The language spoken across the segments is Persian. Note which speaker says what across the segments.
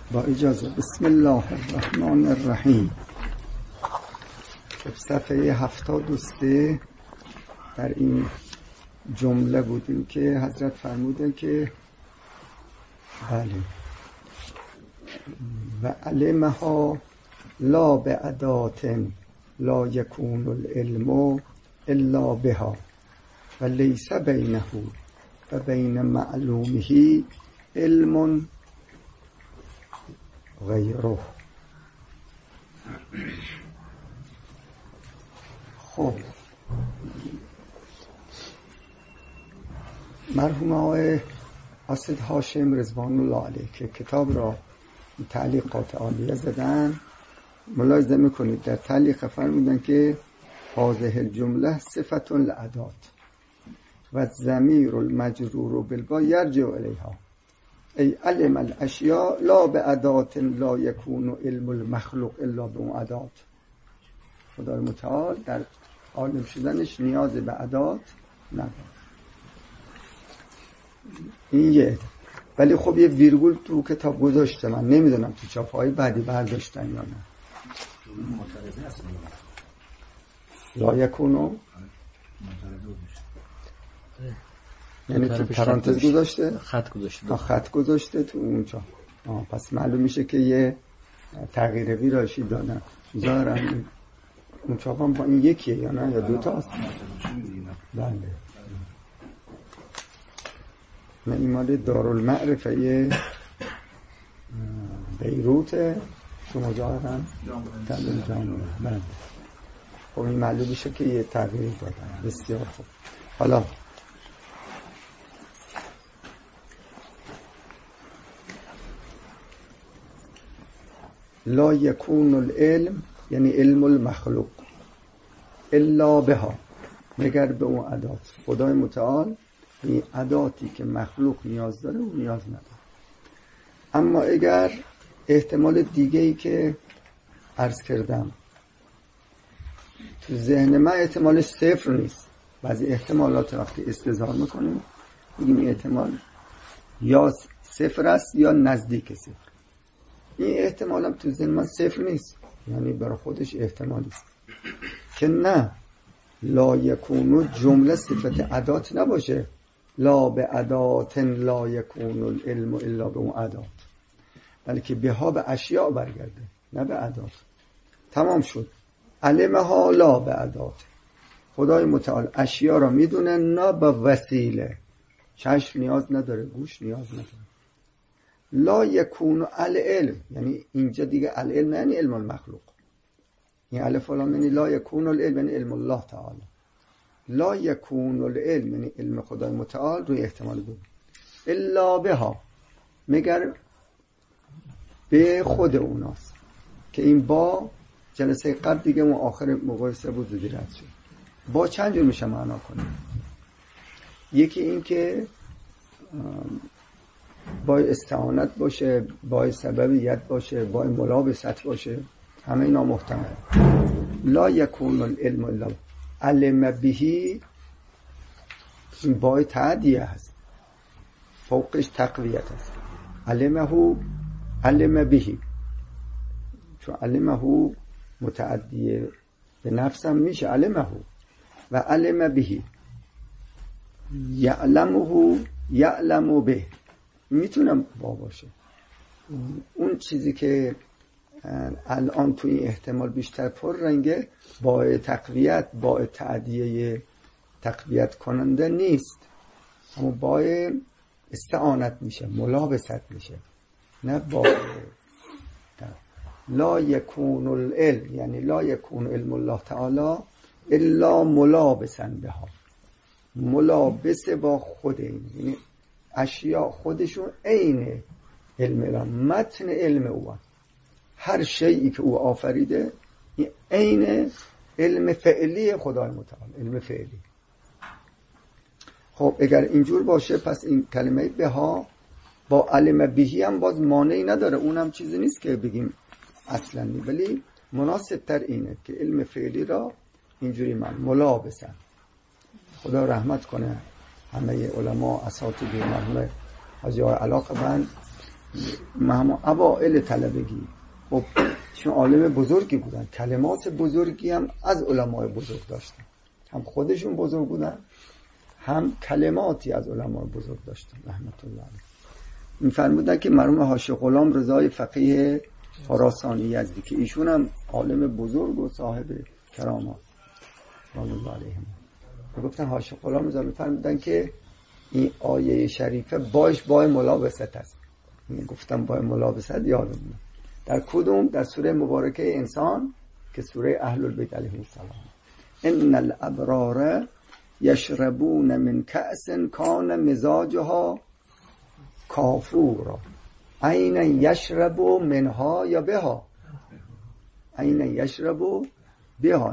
Speaker 1: با اجازه بسم الله الرحمن الرحیم. صفحه 73 در این جمله بودیم که حضرت فرمودن که بله و علمها لا بعدات لا یکون العلم الا بها و لیس بینه و بین معلومه علم غیره. خب مرحوم آقای اسد هاشم رضوان الله علیه که کتاب را تعلیقات عالیه زدن، ملاحظه میکنید در تعلیق فرمودن که هذه الجمله صفت لعدات و الضمیر المجرور بالباء یرجع الیها ای علم الاشیاء لا بعدات لا یکون علم المخلوق الا بعدات. خدای متعال در عالم شدنش نیاز به عدات نداره. این یه، ولی خب یه ویرگول تو کتاب گذاشته، من نمیدونم تو چاپ‌های بعدی برداشتن یا نه. لا یکونو یعنی تو پرانتز گذاشته، خط گذاشته تو اونجا. پس معلوم میشه که یه تغییر ویرایشی دادن. ظاهرا اون چاپ هم با این یکیه یا نه یا دوتا هست؟ بله نه، این مال دارالمعرفه بیروت، شما ظاهرا جامعه. بله خب این معلوم میشه که یه تغییر دادن. بسیار خوب. حالا لا یکون العلم یعنی علم المخلوق الا بها، مگر به اون عدات. خدای متعال این عداتی که مخلوق نیاز داره اون نیاز نداره. اما اگر احتمال دیگه‌ای که عرض کردم تو ذهن من احتمالش صفر نیست، بعضی احتمالات وقتی استظهار میکنیم بگیم این احتمال یا صفر است یا نزدیک صفر. این احتمال هم تو ذهن من صفر نیست، یعنی برای خودش احتمالی است که نه لا یکونو جمله صفت عدات نباشه، لا به عدات لا یکون العلم الا به اون عدات، بلکه بها به اشیاء برگرده نه به عدات. تمام شد. علمها لا به عدات، خدای متعال اشیاء را میدونه نه به وسیله. چشم نیاز نداره، گوش نیاز نداره. لا یکون العلم یعنی اینجا دیگه العلم یعنی علم المخلوق، این الف و لام یعنی لا یکون العلم یعنی علم الله تعالی. لا یکون العلم یعنی علم خدای متعال روی احتمال بود الا بها، مگر به خود اوناست که این با جلسه قبل دیگه اون آخر مقایسه بود زودی رد شد. با چند جور میشه معنا کنیم. یکی این که با استعانت باشه، با سببیت باشه، با ملابست باشه، همه اینا محتمل. لا یکون العلم الا علم بهی، این با تعدیه هست، فوقش تقویت هست. علم بهی، چون علمه متعدیه به نفسم میشه علمه و علم بهی یعلم به، میتونم با باشه. اون چیزی که الان توی این احتمال بیشتر پر رنگه با تقویت، با تعدیه تقویت کننده نیست، اما با استعانت میشه، ملابست میشه، نه با لا یکون العلم یعنی لا یکون علم الله تعالی الا ملابسا بها، ملابس با خود این، یعنی اشیاء خودشون عین علم الله، متن علم او، هر شیئی که او آفریده عین علم فعلی خدای متعال، علم فعلی. خب اگر اینجور باشه پس این کلمه بها با علم بهی هم باز مانعی نداره، اونم چیزی نیست که بگیم اصلا نی، ولی مناسب تر اینه که علم فعلی را اینجوری ملابسن. خدا رحمت کنه همه علما اساتید مرحوم حاجی آقای علاقه‌مند همون اوائل طلبگی. خب چون عالم بزرگی بودن، کلمات بزرگی هم از علمای بزرگ داشتن، هم خودشون بزرگ بودن هم کلماتی از علمای بزرگ داشتن رحمت الله علیه. این فرمودن که مرحوم حاجی غلام رضای فقیه خراسانی یزدی که ایشون هم عالم بزرگ و صاحب کرامات رحمت الله علیهم، گفتن حاجی غلام رضا فرمودن که این آیه شریفه بای ملابست است. گفتم بای ملابست یادم در کدوم؟ در سوره مبارکه انسان که سوره اهل البیت علیهم السلام. ان الابرار یشربون من کأس کان مزاجها کافورا عین یشرب منها یا بها، عین یشرب بها،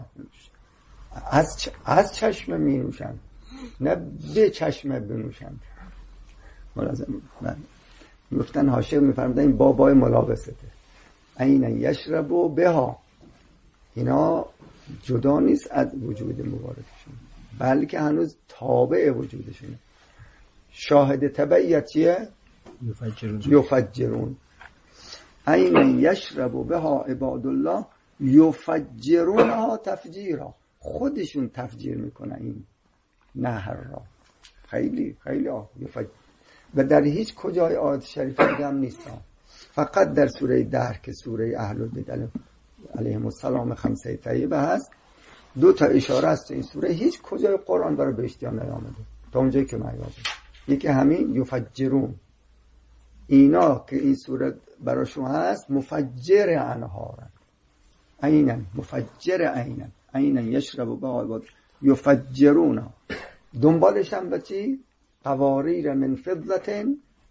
Speaker 1: از چشم می نوشند نه به چشم بنوشند. ملازم گفتن حاشیه میفرمودن این بابای ملابسته، عین یشرب بها، اینا جدا نیست از وجود مبارکشون بلکه هنوز تابع وجودشونه. شاهد تبعیتیه یفجرون، عین یشرب بها عباد الله یفجرونها تفجیرا، خودشون تفجیر میکنن این نهر را. خیلی خیلی و در هیچ کجای آیات شریفه دیگه هم نیست، فقط در سوره دهر که سوره اهل البیت علیهم السلام خمسه طیبه هست 2 اشاره است این سوره، هیچ کجای قرآن برای بهشتیان نیامده تا اونجایی که من یادم. یکی همین یفجرون، اینا که این سوره براشون هست مفجر انهارن، عیناً مفجر عیناً یشرب به عباد یفجرون. دنبالش هم به چی؟ قواریر من فضة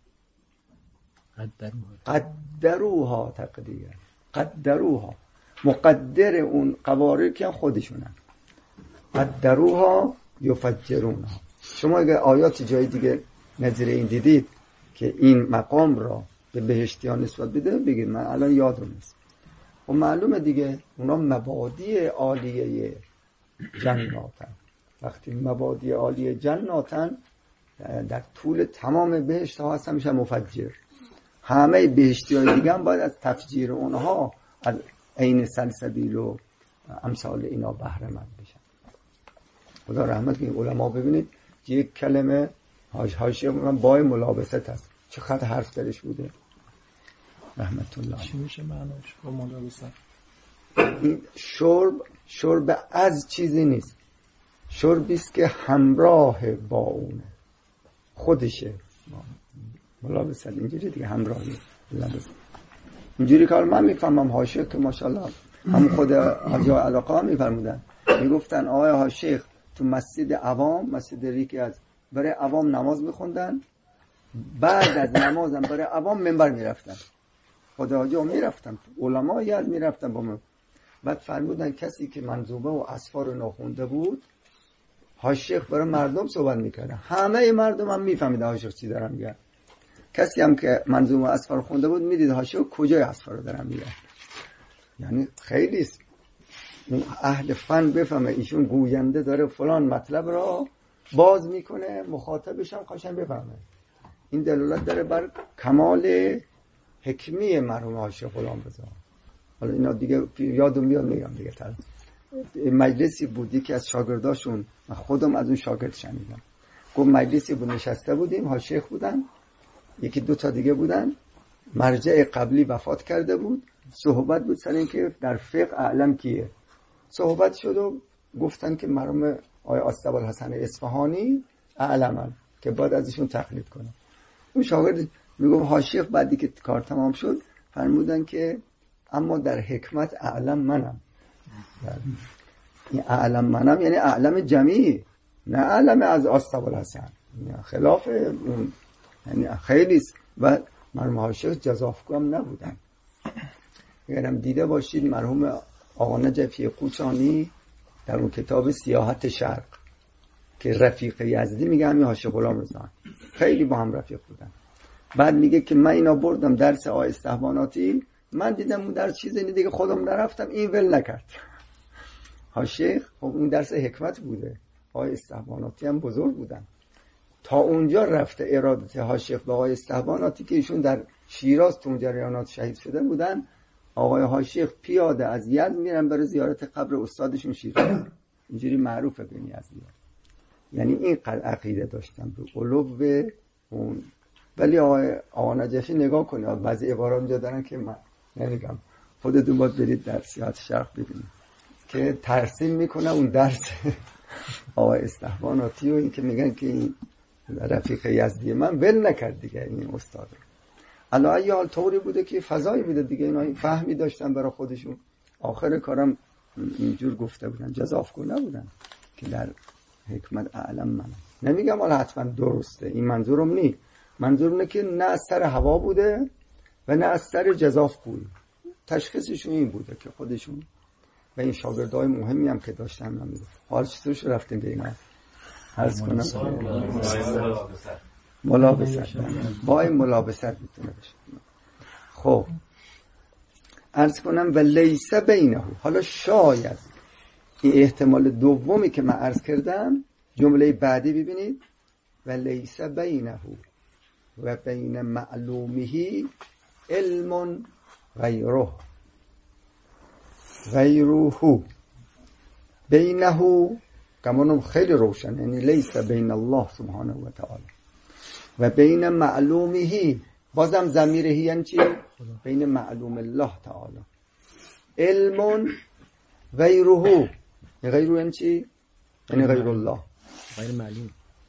Speaker 1: قدروها تقدیر، قدروها مقدر اون قواریر که خودشونن، قدروها یفجرونها. شما اگر آیات جای دیگه نظیر این دیدید که این مقام را به بهشتیان نسبت بده بگید من الان یادم نیست. و معلومه دیگه اونا مبادی عالیه جناتن. وقتی مبادی عالیه جناتن در طول تمام بهشت ها هستن میشه مفجر. همه بهشتی های دیگه هم باید از تفجیر اونها از عین سلسبیل و امثال اینا بهره مند بشن. خدا رحمت کنه. علما ببینید یک کلمه حاشیه من بای ملابست هست، چقدر حرف درش بوده رحمت الله.
Speaker 2: چی میشه معناش با ملابست؟
Speaker 1: این شرب از چیزی نیست، شربی است که همراه با اونه، خودشه. ملابست اینجوری دیگه همراهی لبس. اینجوری کار من میفهمم. حاشیه که ماشاءالله هم خود حاجی علاقه هم میفرمودن، میگفتن آقای حاشیه تو مسجد عوام، مسجد ریکی از برای عوام نماز میخوندن، بعد از نمازم برای عوام منبر میرفتن، خدا حاجی هم میرفتن، علمایی از میرفتن با من. بعد فرمودن کسی که منظومه و اسفار رو نخونده بود حاشیه برای مردم صحبت میکردن، همه مردم هم میفهمیدن حاشیه چی دارن میگن. کسی هم که منظومه اسفار خونده بود میدید حاشیه کجای اسفار رو دارن میگن. یعنی خیلی است اون اهل فن بفهمه ایشون گوینده داره فلان مطلب را باز میکنه، مخاطبش هم قشنگ بفهمه. این دلالت داره بر کمال حکمی مرحوم حاجی غلام رضا. حالا اینا دیگه یادم میاد میگم دیگه. مجلسی بودی که از شاگرداشون، من خودم از اون شاگرد شنیدم، گفت مجلسی بود نشسته بودیم، حاجی بودن، یکی 2 تا دیگه بودن، مرجع قبلی وفات کرده بود، صحبت بود سر این که در فقه اعلم کیه. صحبت شد و گفتن که مرحوم آقای آستابالحسن اصفهانی اعلمن که باید ازشون تقلید کنه. اون شاگرد میگم حاشیه بعدی که کار تمام شد فرمودن که اما در حکمت اعلم منم. این اعلم منم یعنی اعلم جمعی، نه اعلم از آستابالحسن، خلاف اون. یعنی خیلی و مرحوم حاشیه جزافگو هم نبودن. اگرم دیده باشید مرحوم آقا نجفی قوچانی در اون کتاب سیاحت شرق که رفیق یزدی میگه همین حاجی غلام رضا، خیلی با هم رفیق بودن. بعد میگه که من اینا بردم درس آقای استحباناتی، من دیدم اون درس چیزی دیگه خودم نرفتم، این ول نکرد. حاشیه خب اون درس حکمت بوده، آقای استحباناتی هم بزرگ بودن. تا اونجا رفته ارادت حاشیه به آقای استحباناتی که ایشون در شیراز تو جریانات شهید شده بودن، آقای حاشیخ پیاده از یزد میرن برای زیارت قبر استادشون شیراز. اینجوری معروفه بین یزدی‌ها. یعنی این عقیده داشتن به علو اون. ولی آقا نجفی نگاه کنید بعضی عبارات اینجا دارن که من نمیگم، خودتون باید برید در سیاحت شرق ببینید که ترسیم میکنه اون درس آقای استحباناتی و این که میگن که این رفیق یزدی من ول نکرد دیگه این استاد رو. علاوه حال طوری بوده که فضایی بوده دیگه، اینا این فهمی داشتن برای خودشون. آخر کارم اینجور گفته بودن، جزافگو نبودن که در حکمت اعلم من. نمیگم حالا حتما درسته، این منظورم نی. منظورم اینه که نه از سر هوا بوده و نه از سر جزافگویی. تشخیصشون این بوده که خودشون و این شاگردای مهمی هم که داشتن نمیده. حال چطورش رفتیم به اینا عرض کنم ملابست با این ملابست میتونه بشه. خب عرض کنم و لیس بینه، حالا شاید این احتمال دومی که من عرض کردم جمله بعدی ببینید و لیس بینه و بین معلومه علم غیره بینه کمانم خیلی روشن، یعنی لیس بین الله سبحانه و تعالی و بین معلومه، بازم ضمیر هی یعنی چی؟ بین معلوم الله تعالی. علم غیره، غیره یعنی چی؟ یعنی غیر الله،
Speaker 2: غیر معلوم.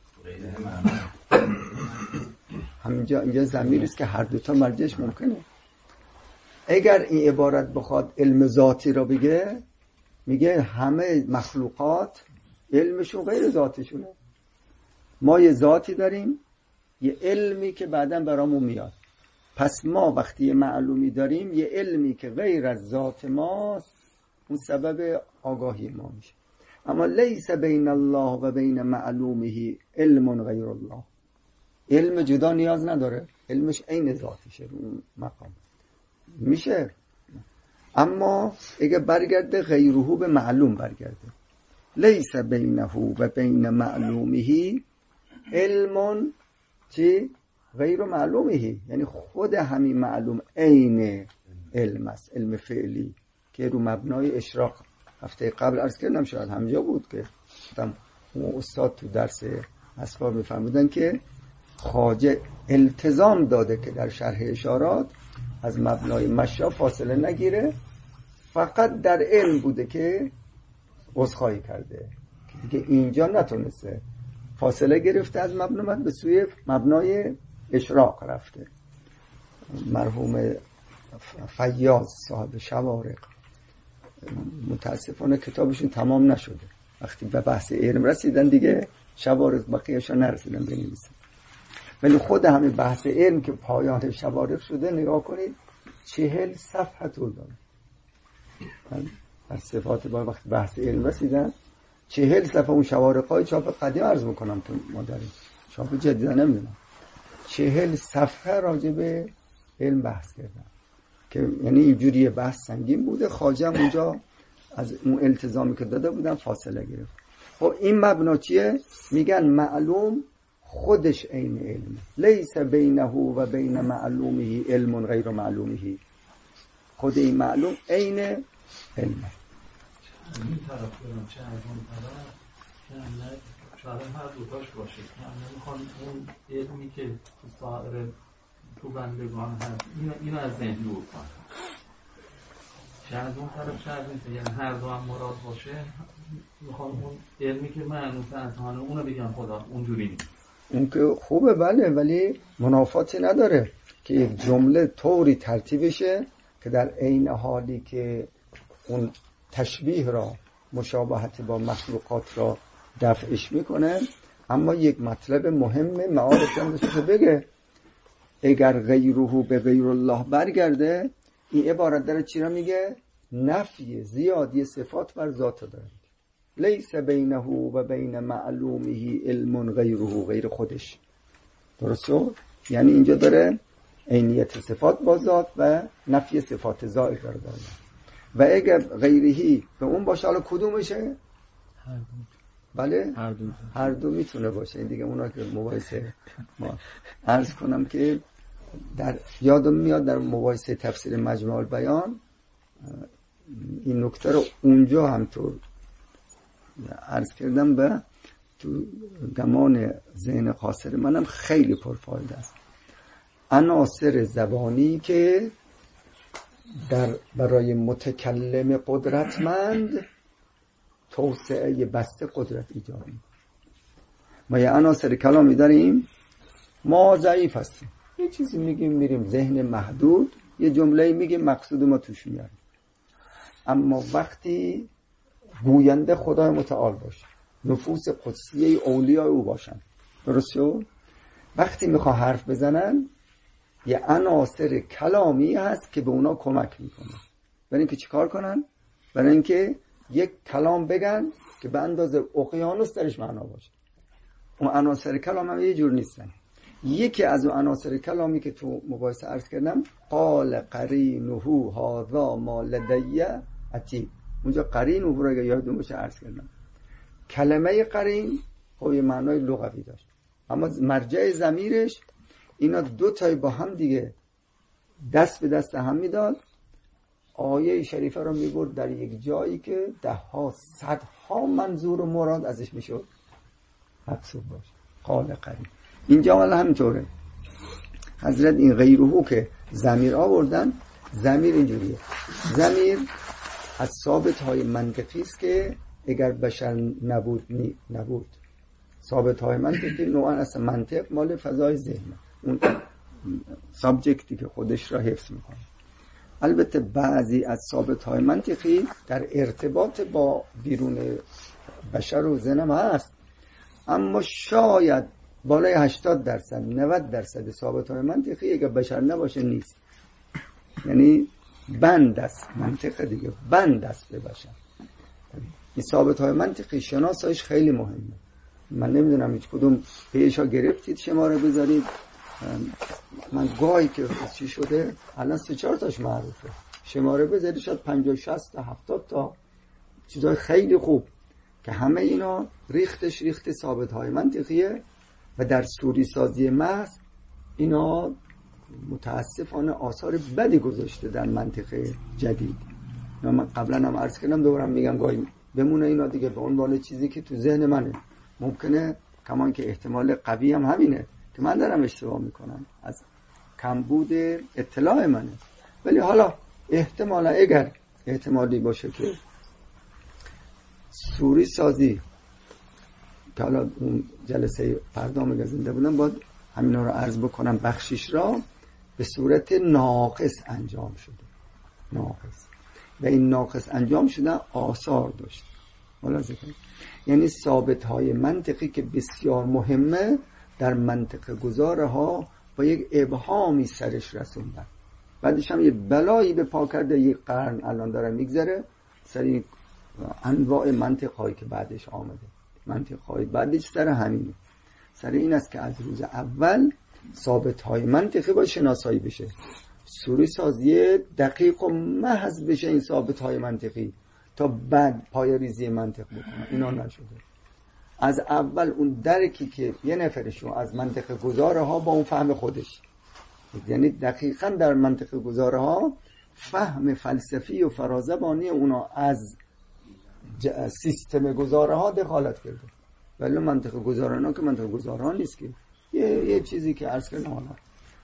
Speaker 1: اینجا ضمیری است که هر دوتا مرجعش ممکنه. اگر این عبارت بخواد علم ذاتی را بگه، میگه همه مخلوقات علمشون غیر ذاتشونه. ما یه ذاتی داریم، یه علمی که بعداً برامون میاد. پس ما وقتی یه معلومی داریم، یه علمی که غیر از ذات ماست، اون سبب آگاهی ما میشه. اما لیس بین الله و بین معلومه علم غیر الله، علم جدا نیاز نداره، علمش عین ذاتشه اون مقام میشه. اما اگه برگرده غیره به معلوم برگرده، لیس بینه و بین معلومه علم چی؟ غیر معلومه، یعنی خود همین معلوم عین علم است، علم فعلی که رو مبنای اشراق هفته قبل عرض کردم، شاید همجا بود که اون استاد تو درس اسباب میفهمیدن که خواجه التزام داده که در شرح اشارات از مبنای مشا فاصله نگیره، فقط در علم بوده که عذرخواهی کرده که دیگه اینجا نتونسته، فاصله گرفته از مبنا به سوی مبنای اشراق رفته. مرحوم فیاض صاحب شوارق متاسفانه کتابشون تمام نشده، وقتی به بحث علم رسیدن دیگه شوارق بقیه‌شون نرسیدن بنویسن، ولی خود همین بحث علم که پایان شوارق شده نگاه کنید 40 صفحه طول داره. از صفات با وقتی بحث علم رسیدن 40 صفحه اون شوارق‌های چاپ قدیم عرض میکنم تو ما داریم، چاپ جدید نمیدونم، 40 صفحه راجع به علم بحث کردن که یعنی اینجوری بحث سنگین بوده. خواجه اونجا از اون التزامی که داده بودن فاصله گرفت. خب این مبنا چیه؟ میگن معلوم خودش عین علم، لیس بینه و بین معلومه علم غیر معلومه، خود این معلوم عین علم.
Speaker 2: این طرف برم چه از اون طرف شاید هر دوتاش باشه، من میخوام اون علمی که تو سایر تو بندگان هست اینو از ذهن دور کنم، شاید اون طرف شاید نیست، یعنی هر دو هم مراد باشه. میخوام اون علمی که معنوس از حاله اونو بگم خدا اونجوری نیست.
Speaker 1: اون که خوبه بله، ولی منافاتی نداره که یک جمله طوری ترتیب بشه که در عین حالی که اون تشبیه را، مشابهت با مخلوقات را دفعش میکنه، اما یک مطلب مهم معارف هم داشته بگه. اگر غیره به غیر الله برگرده، این عبارت داره چی را میگه؟ نفی زیادی صفات بر ذات داره. لیس بینه و بین معلومه علم غیره، غیر خودش. درسته؟ یعنی اینجا داره عینیت صفات با ذات و نفی صفات زائد داره. و اگر غیرهی به اون باشه، حالا کدومشه؟ بله؟ هر دو میتونه باشه. این دیگه اونا که مباحثه ما عرض کنم که در یادم میاد در مباحثه تفسیر مجموع البیان این نکته رو اونجا همطور عرض کردم به تو گمان ذهن قاصر منم خیلی پرفایده است. عناصر زبانی که برای متکلم قدرتمند توسعه بسته قدرت ایجاد می‌کنه. ما یه عناصر کلامی داریم، ما ضعیف هستیم، یه چیزی میگیم میریم ذهن محدود، یه جمله میگیم مقصود ما توش میاریم. اما وقتی گوینده خدای متعال باشه، نفوس قدسیه اولیاء او باشن، درسته؟ وقتی میخواه حرف بزنن یه عناصر کلامی هست که به اونا کمک میکنه. برای اینکه چیکار کنن؟ برای اینکه یک کلام بگن که به اندازه اقیانوس درش معنا باشه. اون عناصر کلام هم یه جور نیستن. یکی از اون عناصر کلامی که تو مباحثه عرض کردم، قال قرینه هذا ما لدی عتید. اونجا قرینه رو اگه یادتون باشه عرض کردم. کلمه قرین خب یه معنای لغوی داشت، اما مرجع ضمیرش اینا دو تای با هم دیگه دست به دست هم میداد. آیه شریفه رو میبرد در یک جایی که ده ها صدها منظور و مراد ازش میشد مقصود باشه. قال قرین اینجا حالا همینطوره. حضرت این غیرهو که ضمیر آوردن، ضمیر اینجوریه، ضمیر از ثابت های منطقی است که اگر بشر نبود ثابت های منطقی نوعا از منطق مال فضای ذهن، اون سابجکتی که خودش را حفظ میکنه. البته بعضی از ثابت های منطقی در ارتباط با بیرون بشر و ذهن هم هست، اما شاید بالای 80% 90% ثابت های منطقی اگر بشر نباشه نیست. یعنی بند است منطق دیگه، بند است به بشر. این ثابت های منطقی شناسایش خیلی مهمه. من نمیدونم هیچ کدوم پیشا گرفتید شماره بذارید. من گاهی که چی شده الان 3-4 تاش معروفه، شماره بذارید شاید 50 60 70 تا چیزای خیلی خوب که همه اینا ریخت ثابت های منطقیه و در سوری سازی محض اینا متاسفانه آثار بدی گذاشته در منطقه جدید. من قبلا هم عرض کردم، دوبارم میگم گاهی بمونه اینا دیگه به عنوان چیزی که تو ذهن منه. ممکنه کمان که احتمال قوی هم همینه که من دارم اشتباه میکنم، از کمبود اطلاع منه، ولی حالا احتمالا اگر احتمالی باشه که سوری سازی که حالا اون جلسه فردا مگزنده بودم باید همینا رو عرض بکنم، بخشیش را به صورت ناقص انجام شده، ناقص، و این ناقص انجام شده آثار داشت. ملاحظه کنید، یعنی ثابت های منطقی که بسیار مهمه در منطق گذاره ها با یک ابهامی سرش رسوندن، بعدش هم یه بلایی به پا کرده، یک قرن الان داره میگذره سر انواع منطق هایی که بعدش آمده. منطق های بعدش سر همینه، سر این است که از روز اول ثابت های منطقی با شناسایی بشه، سوری سازی دقیق و محض بشه این ثابت های منطقی تا بعد پای ریزی منطق بکنه. اینا نشده. از اول اون درکی که یه نفرشون از منطق گذاره ها با اون فهم خودش، یعنی دقیقاً در منطق گذاره ها فهم فلسفی و فرازبانی اونا از سیستم گذاره ها دخالت کرده، ولی منطق گذاره ها که منطق گذاره ها نیست که یه چیزی که عرض کردم حالا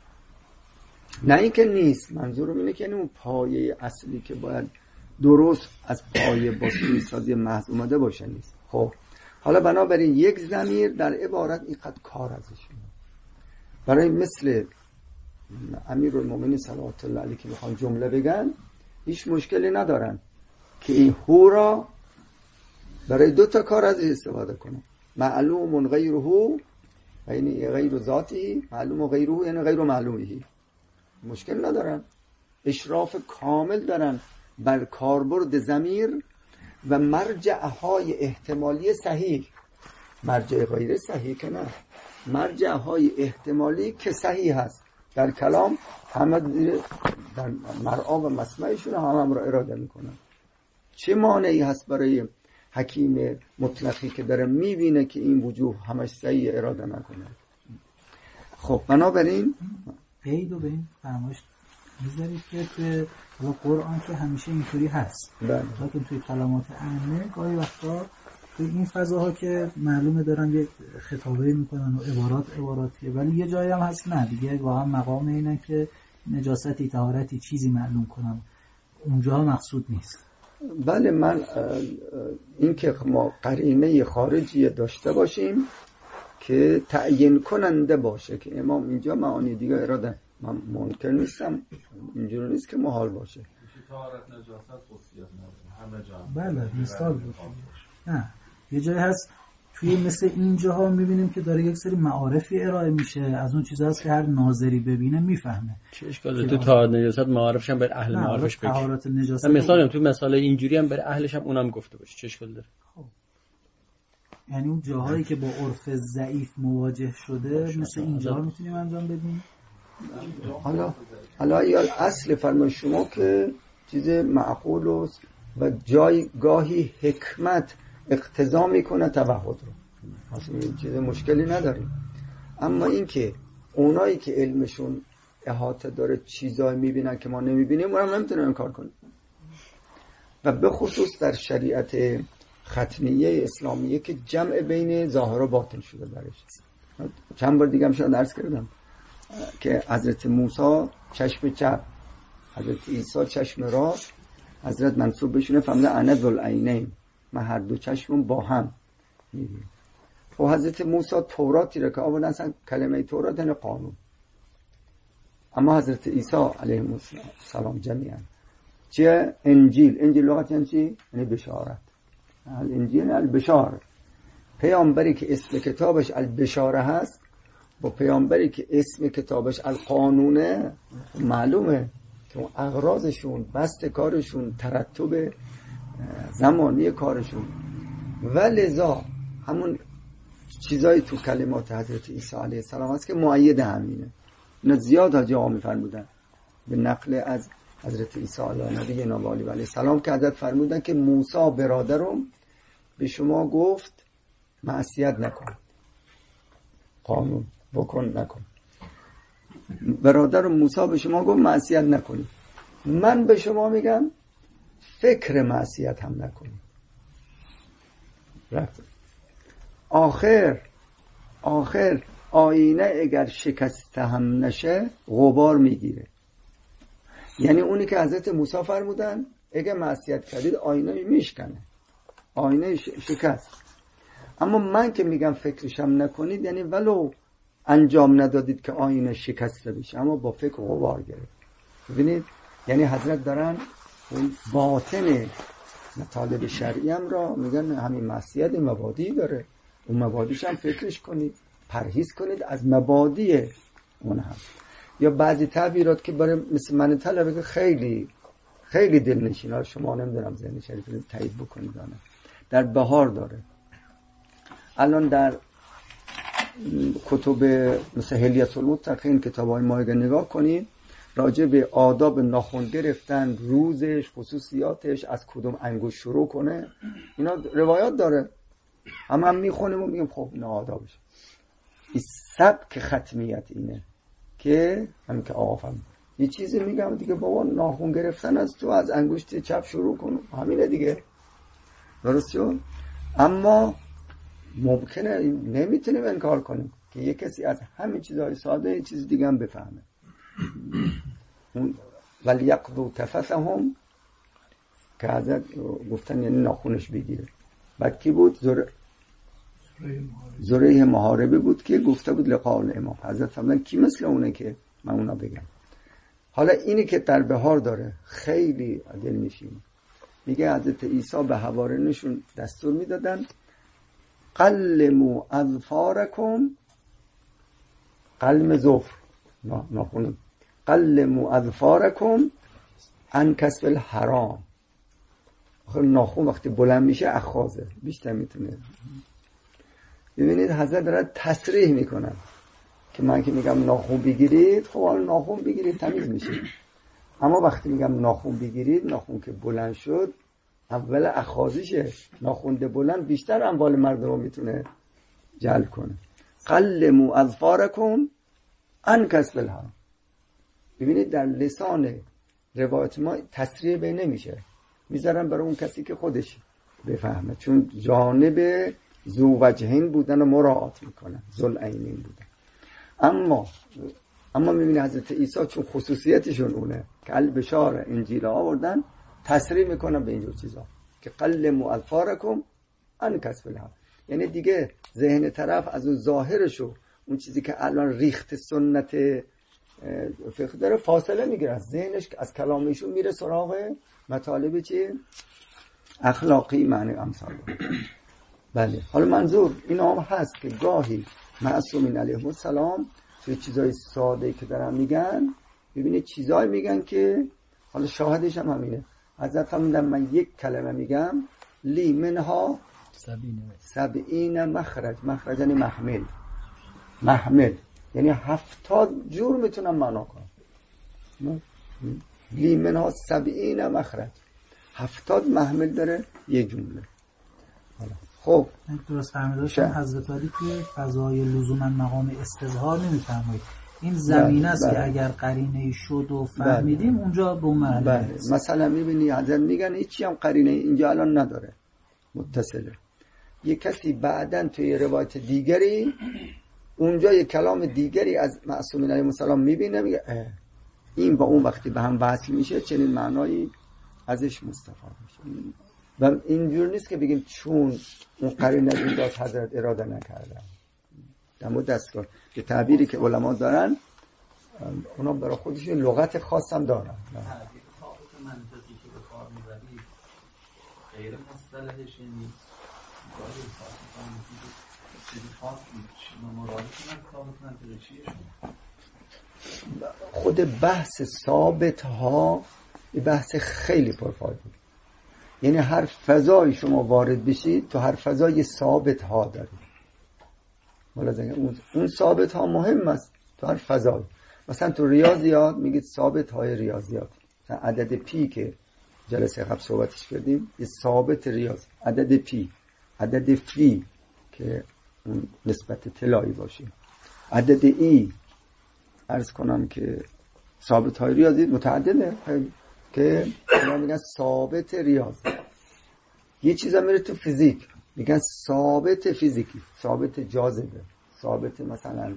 Speaker 1: نه این که نیست، منظورم اینه که اون پایه اصلی که باید درست از پایه با سوری سازی محض اومده باشه نیست. خب حالا بنابراین یک ضمیر در عبارت اینقدر کار ازش میاد. برای مثل امیرالمومنین صلوات الله علیه که میخوان جمله بگن هیچ مشکلی ندارن که این هو را برای 2 تا کار ازش استفاده کنن. معلوم غیره، یعنی غیر ذاتی، معلوم غیره یعنی غیر معلومه، مشکل ندارن، اشراف کامل دارن بر کاربرد ضمیر و مرجع های احتمالی صحیح. مرجع غیر صحیح که نه، مرجع های احتمالی که صحیح هست در کلام همه در مرعا و مسمعشون هم را اراده میکنن. چه مانعی هست برای حکیم مطلقی که داره میبینه که این وجوه همش صحیح اراده نکنه؟ خب بنابراین
Speaker 3: قید رو به این فرمایش میذارید که توی قرآن که همیشه اینطوری هست، لیکن توی کلمات عامه گاهی وقتا توی این فضاها که معلومه دارن یه خطابه میکنن و عباراتیه، ولی یه جایی هم هست نه دیگه واقعا مقام اینه که نجاستی طهارتی چیزی معلوم کنم، اونجا مقصود نیست.
Speaker 1: بله، من این که ما قرینه خارجی داشته باشیم که تعیین کننده باشه که امام اینجا معانی دیگه اراده، من منکر نیستم، اینجوری نیست که محال باشه.
Speaker 2: طهارت نجاست خصوصیت نداره همه جا.
Speaker 3: بله مثال بود. نه یه جایی هست توی مثل اینجاها میبینیم که داره یک سری معارفی ارائه میشه، از اون چیزا هست که هر ناظری ببینه میفهمه.
Speaker 4: چه اشکاله تو طهارت نجاست معارفش هم بر اهل معارفش بگی.
Speaker 3: طهارت نجاست
Speaker 4: مثلا تو مسائل اینجوری هم بر اهلش هم اونم گفته باشه، چه اشکال داره؟
Speaker 3: خب یعنی اون جاهایی که با عرف ضعیف مواجه شده مثل اینجا میتونیم انجام بدیم.
Speaker 1: حالا یا اصل فرمان شما که چیز معقول و جایگاهی حکمت اقتضا میکنه توحد رو، اصلا این چیز مشکلی نداریم. اما این که اونایی که علمشون احاطه داره چیزایی میبینن که ما نمیبینیم، اونم نمیتونن انکار کنیم. و به خصوص در شریعت ختمیه اسلامیه که جمع بین ظاهر و باطن شده درش. چند بار دیگه هم شاید عرض کردم که حضرت موسی چشم چپ، حضرت عیسی چشم راست، حضرت منصوب بشونه فهمده انا ذوالعینین، من هر دو چشمم با هم میبینم. خب حضرت موسی توراتی رو که آوردن، اصلا کلمه تورات یعنی قانون، اما حضرت عیسی علیه السلام جمیعا چیه؟ انجیل لغت یعنی چی؟ یعنی بشارت. الانجیل یعنی البشار. پیامبری که اسم کتابش البشاره هست با پیامبری که اسم کتابش القانونه، معلومه که اغراضشون، بست کارشون، ترتب زمانی کارشون و لذا همون چیزایی تو کلمات حضرت عیسی علیه السلام هست که مؤید همینه. اینا زیاد حاجی آقا می‌فرمودن به نقل از حضرت عیسی علیه السلام که حضرت فرمودن که موسی برادرم به شما گفت معصیت نکن، قانون بکن نکن. برادرم موسی به شما گفت معصیت نکنی، من به شما میگم فکر معصیت هم نکنی. رفت آخر آینه اگر شکسته هم نشه غبار میگیره. یعنی اونی که حضرت موسی فرمودن اگر معصیت کردید آینه میشکنه، آینه شکست. اما من که میگم فکرشم نکنید یعنی ولو انجام ندادید که آینه شکسته بشه، اما با فکر غبار گرفت. ببینید یعنی حضرت دارن اون باطن مطالب شرعی هم را میگن همین معصیت مبادی داره، اون مبادیش هم فکرش کنید، پرهیز کنید از مبادی اون هم. یا بعضی تعبیرات که برای مثل من طلبه که خیلی خیلی دلنشین، شما نمیدونم ذهن شریف رو تایید بکنید آنه. در بهار داره. الان در کتب مثل حلیة المتقین، کتاب‌های ما اگر نگاه کنید راجع به آداب ناخن گرفتن، روزش، خصوصیاتش، از کدوم انگشت شروع کنه، اینا روایات داره. هم میخونیم و میگیم خب نه آدابش. این سبک ختمیت اینه که همین که آقا فهم یه چیزی میگم دیگه بابا ناخن گرفتن از تو از انگشت چپ شروع کن، همینه دیگه، درست شد. اما ممکنه نمیتونیم انکار کنیم که یه کسی از همین چیزهای ساده یه چیز دیگه هم بفهمه. ولی یقضوا تفثهم که حضرت گفتن یعنی ناخونش بگیره. بعد کی بود؟ زره محاربه بود که گفته بود لقاء امام. حضرت فرمودن کی مثل اونه که من اونا بگم. حالا اینی که در بهار داره خیلی دل میشیم. میگه حضرت عیسی به حوارینشون دستور میدادن قلموا اظفارکم، قلم ظفر ناخون، قلموا اظفارکم عن کسب الحرام. آخر ناخون وقتی بلند میشه اخاذه، بیشتر میتونه. ببینید حضرت دارن تصریح میکنن که من که میگم ناخون بگیرید، خب حالا ناخون بگیرید تمیز میشه، اما وقتی میگم ناخون بگیرید، ناخون که بلند شد اول اخاذیشه، ناخونده بلند بیشتر اموال مردم رو میتونه جلب کنه. قلموا اظفارکم عن کسب الحرام. ببینید در لسان روایت ما تصریح به نمیشه، میذارن برای اون کسی که خودش بفهمه، چون جانب ذو وجهین بودن رو مراعات میکنن، ذوالعینین بودن. اما میبینی حضرت عیسی چون خصوصیتشون اونه که البشار انجیل آوردن، تصریح میکنن به اینجور چیزا که قلموا اظفارکم عن کسب الحق. یعنی دیگه ذهن طرف از اون ظاهرشو، اون چیزی که الان ریخت سنت فقه داره، فاصله میگیره از ذهنش، از کلامشون میره سراغ مطالب چی؟ اخلاقی، معنی امثال. بله، حالا منظور این هم هست که گاهی معصومین علیهم السلام توی چیزای ساده که دارن میگن، ببینید چیزایی میگن که حالا شاهدش هم همینه. حضرت فرمودن من یک کلمه میگم لی منها 70 مخرج. مخرج یعنی محمل یعنی 70 جور میتونم معنا کنم. لی منها 70 مخرج، 70 محمل داره یک جمله. خب
Speaker 3: درست فهمیدم حضرت علی توی فضای لزوما مقام استظهار نمیفرمایید، این زمینه است که اگر قرینه شد و فهمیدیم اونجا به اون مرحله میرسیم.
Speaker 1: مثلا میبینی حضرت میگن هیچی هم قرینه اینجا الان نداره متصله. یه کسی بعدن توی روایت دیگری اونجا یه کلام دیگری از معصومین علیهم السلام میبینه، میگه این با اون وقتی به هم وصل میشه چنین معنایی ازش مستفاد میشه. و اینجور نیست که بگیم چون اون قرینه دیگه حضرت اراده نکردن. دم دستگاه که تعبیری که علما دارن اونا برای خودشون لغت خاص هم دارن.
Speaker 2: تعبیر ثابت منطقی که به کار میبرید غیر مصطلحش نیست، گاهی چیزی خاص نیست. مرادتون ثابت منطقی چیه؟
Speaker 1: خود بحث ثابت ها یه بحث خیلی پرفایده، یعنی هر فضایی شما وارد بشید تو هر فضای ثابت ها دارید. اون ثابت ها مهم است تو هر فضای. مثلا تو ریاضیات میگید ثابت های ریاضیات، مثلا عدد پی که جلسه قبل صحبتش کردیم یه ثابت ریاضی، عدد پی، عدد فی که نسبت طلایی باشه، عدد ای عرض کنم که ثابت های ریاضی متعدده که میگن ثابت ریاضی. یه چیزا میره تو فیزیک میگن ثابت فیزیکی، ثابت جاذبه، ثابت مثلا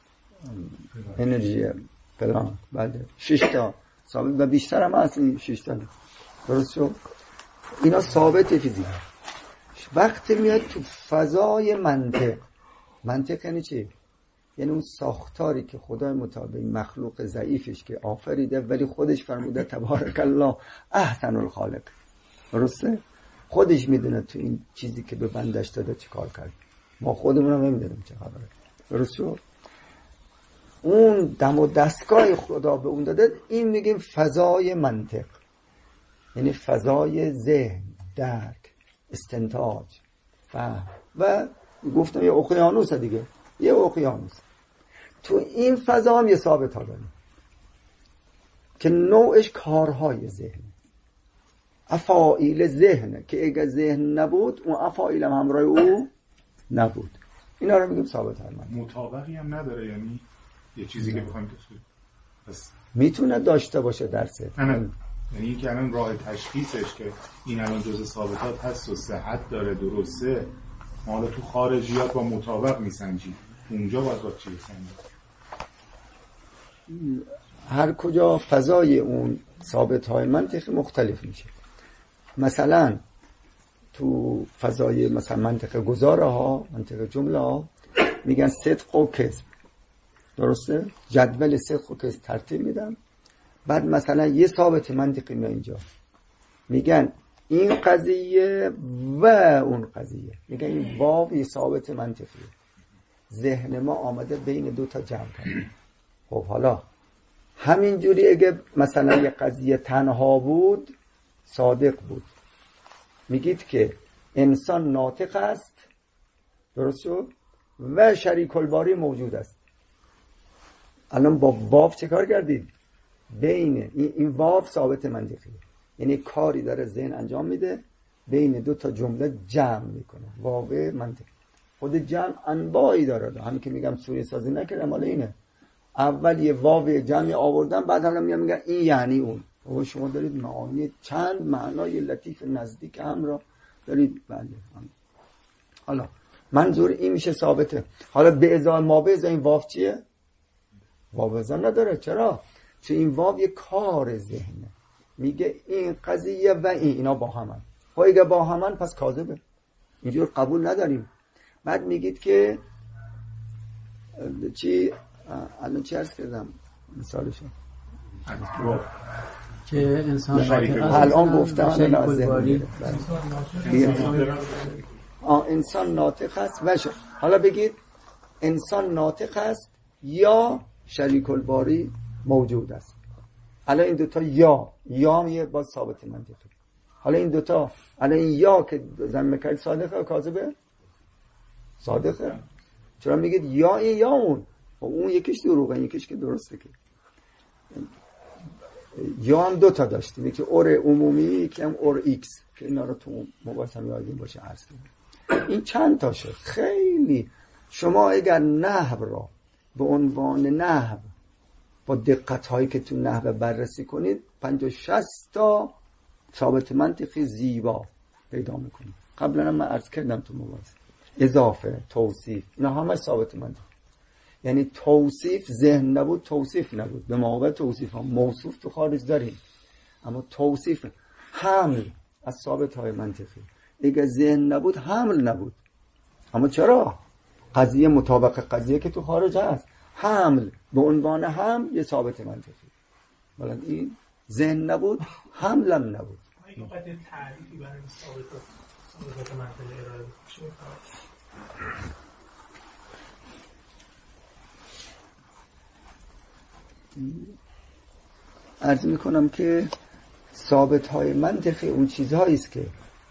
Speaker 1: انرژی فلان. بعد 6 تا ثابت و بیشتر هم هست این 6 تا. درست شد؟ اینا ثابت فیزیکی. وقتی میاد تو فضای منطق یعنی چی؟ یعنی اون ساختاری که خدای متعال مخلوق ضعیفش که آفریده ولی خودش فرموده تبارک الله احسن الخالق. درسته؟ خودش میدونه تو این چیزی که به بندش داده چی کار کرد، ما خودمون هم نمیدونیم چه خبره. درست شد؟ اون دم و دستگاه خدا به اون داده، این میگیم فضای منطق، یعنی فضای ذهن، درک، استنتاج، فهم. و گفتم یه اقیانوس دیگه، یه اقیانوس. تو این فضا هم یه ثابت ها داریم که نوعش کارهای ذهن، افاعیل ذهنه که اگه ذهن نبود اون افاعیل هم همراه او نبود. اینا رو میگیم ثابت ها.
Speaker 5: مطابقی هم نداره، یعنی یه چیزی که بخوایم بس
Speaker 1: میتونه داشته باشه درسه.
Speaker 5: یعنی این که الان راه تشخیصش که این الان جزء ثابتات هست و صحت داره، درسته، ما حالا تو خارجیات با مطابق میسنجیم، اونجا باید با چی بسنجیم؟
Speaker 1: هر کجا فضای اون ثابت های منطقی مختلف میشه. مثلا تو فضای مثلا منطق گزاره ها، منطق جمله ها میگن صدق و کذب. درسته؟ جدول صدق و کذب ترتیب میدن. بعد مثلا یه ثابت منطقی میاد اینجا میگن این قضیه و اون قضیه، میگن این واو یه ثابت منطقیه. ذهن ما آمده بین دو تا جمع کنه. خب حالا همینجوری اگه مثلا یه قضیه تنها بود صادق بود، میگید که انسان ناطق است، درست شد، و شریک الباری موجود است. الان با واو چه کار کردید؟ بین این واو ثابت منطقیه، یعنی کاری داره ذهن انجام میده بین دو تا جمله جمع میکنه. واو منطقی. خود جمع انواعی داره، همین که میگم سوری سازی نکردم، حالا اینه اول یه واو جمعی آوردن، بعد هم میگن این یعنی اون. و شما دارید معانی چند معنای لطیف نزدیک هم را دارید. بله حالا منظور این میشه ثابته. حالا به ازای ما به ازای این واو چیه؟ واو ازا نداره. چرا؟ چون این واو یه کار ذهنه، میگه این قضیه و اینا با همن. خب اگه با همن پس کاذبه، اینجور قبول نداریم. بعد میگید که چی الان چی عرض کردم مثالشو
Speaker 4: که انسان
Speaker 1: الان گفتم انسان ناطق است و حالا بگید انسان ناطق است یا شریک الباری موجود است. الان این دوتا یا میه باز ثابت منطقی. حالا این دوتا الان این یا که ضمیر کرد صادقه و کاذبه؟ صادقه. چرا میگید یا این یا اون؟ اون یکیش دروغه، یکیش که درسته. که یا هم دوتا داشتیم، یکی اور عمومی، یکی هم اور ایکس که اینا رو تو مباحث هم یادیم باشه عرض کنیم. این چند تاشه خیلی. شما اگر نحو را به عنوان نحو با دقت هایی که تو نحو بررسی کنید 50-60 تا ثابت منطقی زیبا پیدا میکنید. قبلا من عرض کردم تو مباحث اضافه، توصیف، اینا همه ثابت منطقی. یعنی توصیف ذهن نبود، توصیف نبود. به موقع توصیف ها موصوف تو خارج داریم، اما توصیف حمل از ثابت های منطقی. اگه ذهن نبود حمل نبود. اما چرا؟ قضیه مطابق قضیه که تو خارج هست. حمل به عنوان حمل یه ثابت منطقی. بلند این ذهن نبود، حملم نبود.
Speaker 6: این نقطه تعریفی برای ثابت منطقی ارائه بشه.
Speaker 1: عرض میکنم که ثابت های منطقی اون چیزهایی است که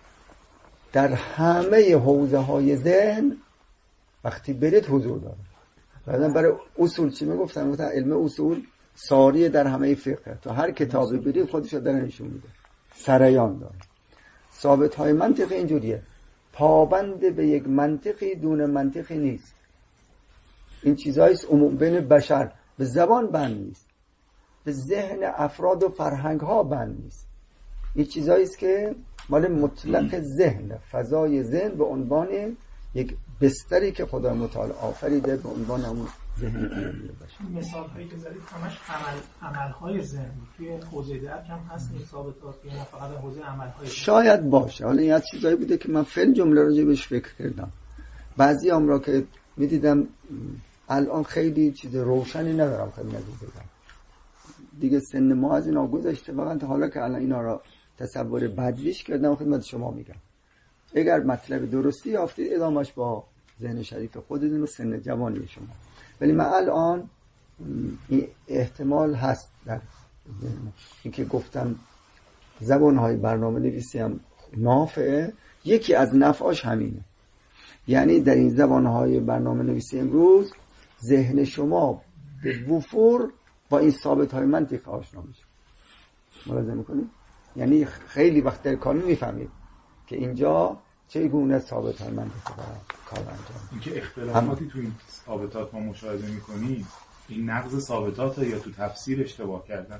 Speaker 1: در همه حوزه های ذهن وقتی برید حضور داره. بعدم برای اصول چی میگفتن؟ گفتن علم اصول ساریه در همه فقه، تو هر کتابی برید خودش رو در نشون میده، سریان داره. ثابت های منطقی اینجوریه، پابند به یک منطقی دون منطقی نیست. این چیزهاییست عموم بین بشر، به زبان بند نیست، به ذهن افراد و فرهنگ ها بند نیست. این چیزهاییست که مال مطلق ذهن، فضای ذهن به عنوان یک بستری که خدا متعال آفریده به عنوان اون ذهن عمومی باشه.
Speaker 6: مثال هایی که زدید همش عمل های ذهن توی حوزه درک هم هست، این ثابتات یا فقط حوزه عمل های
Speaker 1: شاید باشه. حالا این از چیزایی بوده که من فعل جمله راجع بهش فکر کردم. بعضی هم را که میدیدم الان خیلی چیز روشنی ندارم خیلی نگذاشتم دیگه. سن ما از اینا گذشته، فقط حالا که الان اینا را تصور بدویش کردم خدمت شما میگم. اگر مطلب درستی یافتید ادامش با ذهن شریف خودتون و سن جوانی شما. ولی من الان این احتمال هست در ذهن این که گفتم زبانهای برنامه نویسی هم نافعه. یکی از نفعاش همینه، یعنی در این زبانهای برنامه نویسی امروز ذهن شما به وفور با این ثابت های منطق آشنا میشه. ملاحظه میکنید؟ یعنی خیلی وقت در کار میفهمید که اینجا چگونه ثابت های منطق کار انجام.
Speaker 5: اینکه اختلافاتی تو این ثابتات ما مشاهده میکنیم، این نقض ثابتات یا تو تفسیر اشتباه کردن؟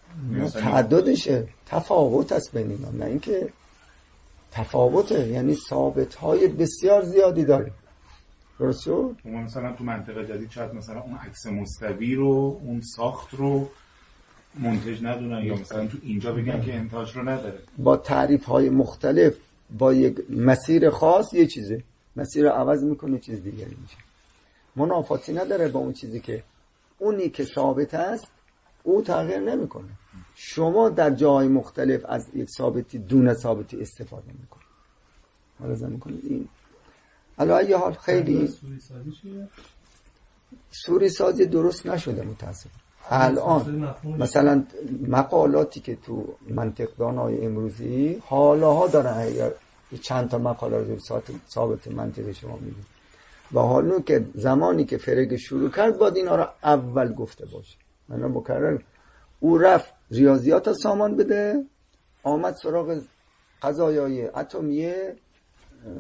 Speaker 1: تعددشه، تفاوت است بین اینا، نه اینکه تفاوته. یعنی ثابت های بسیار زیادی داره. درست شد؟
Speaker 5: مثلا تو منطقه جدید شاید مثلا اون عکس مستوی رو، اون ساخت رو منتج ندونن، یا مثلا تو اینجا بگن که انتاج رو نداره. با
Speaker 1: تعریف های مختلف با یک مسیر خاص یه چیزه، مسیر رو عوض میکنه چیز دیگری میشه. منافاتی نداره با اون چیزی که اونی که ثابت است او تغییر نمیکنه. شما در جای مختلف از یک ثابتی دون ثابتی استفاده میکنید. ملاحظه میکنید این علاوه حال خیلی سوری سازی درست نشده متاسفانه. الان مثلا مقالاتی که تو منطقدانای امروزی حالاها دارن، چند تا مقاله رو ثابت منطقی شما میدید و حالا که زمانی که فرگ شروع کرد باید اینا رو اول گفته باشه. من مکرر او رفت ریاضیات رو سامان بده، آمد سراغ قضایای اتمیه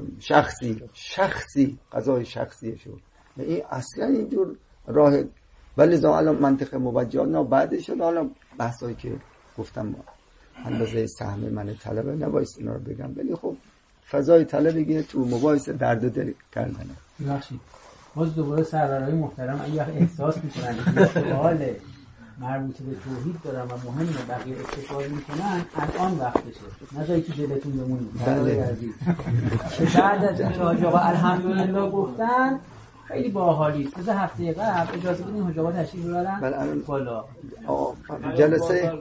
Speaker 1: شخصی قضای شخصی شد. این اصلا اینجور راه ولی الان منطق موجهات نه بعد شد. حالا بحثایی که گفتم اندازه سهم من طلبه نباید اینا رو بگم، ولی خب فضای طلبه تو مباحثه درد و دل کردنه.
Speaker 7: ببخشید باز دوباره سرورهای محترم اگه احساس میکنن که سوال مربوط به توحید دارن و مهمه بقیه استفاده میکنن، الان وقتشه، نذاری که دلتون بمونه.
Speaker 1: بله.
Speaker 7: بعد از این حاج آقا الحمدلله گفتن خیلی باحالی. بذار هفته قبل اجازه بدین حاج آقا تشریف ببرن بالا.
Speaker 1: جلسه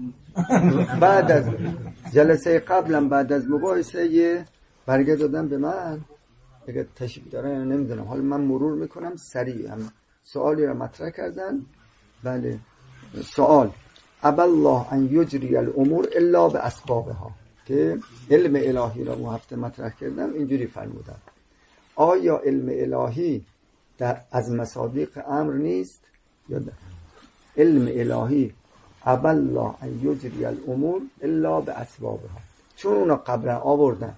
Speaker 1: بعد از جلسه قبلم بعد از مباحثه یه برگه دادن به من، اگه تشریف دارن نمیدونم، حالا من مرور میکنم سریع. هم سوالی را مطرح کردن. بله سوال ابا الله ان یجری الامور الا باسبابها، که علم الهی را اون هفته مطرح کردم. اینجوری فرمودن آیا علم الهی از مصادیق امر نیست؟ یا علم الهی ابا الله ان یجری الامور الا باسبابها، چون اونا قبلا آوردن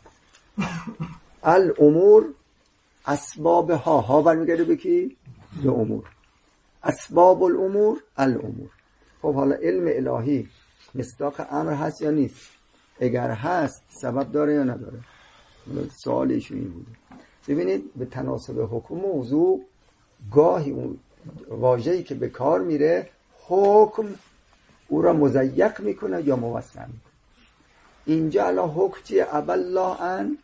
Speaker 1: الامور اسبابها، ها برمیگرده به کی؟ به امور. اسباب الامور الامور. خب حالا علم الهی مصداق امر هست یا نیست؟ اگر هست سبب داره یا نداره؟ سوال ایشون این بوده. ببینید به تناسب حکم موضوع گاهی اون واژه‌ای که به کار میره حکم او را مضیق میکنه یا موسع میکنه. اینجا الان حکم چیه؟ ابا الله ان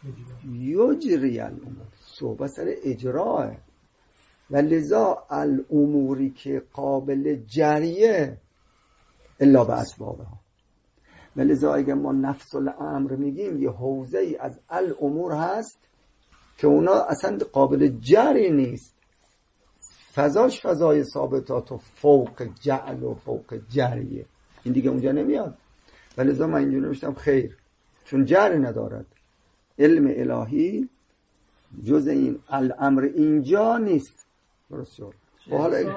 Speaker 1: یجری الامور، صحبت سر اجراه، و لذا الاموری که قابل جریه الا به اسبابها. و لذا اگر ما نفس الامر میگیم یه حوزه ای از الامور هست که اونا اصلا قابل جری نیست، فضاش فضای ثابتات و فوق جعل و فوق جریه، این دیگه اونجا نمیاد. و لذا من اینجا نوشتم خیر، چون جری ندارد علم الهی جز این الامر اینجا نیست. درست شد. و